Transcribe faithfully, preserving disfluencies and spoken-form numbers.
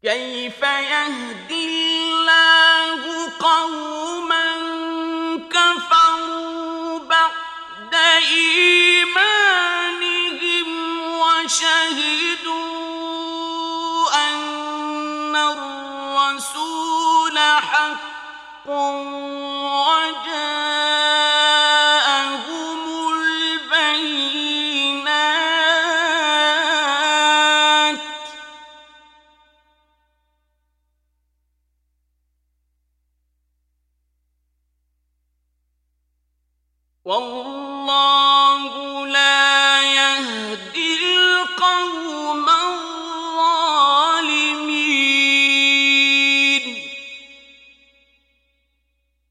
كيف يهدي الله قوما كفروا بعد إيمانهم وشهدوا أن الرسول حق وجاءهم البينات والله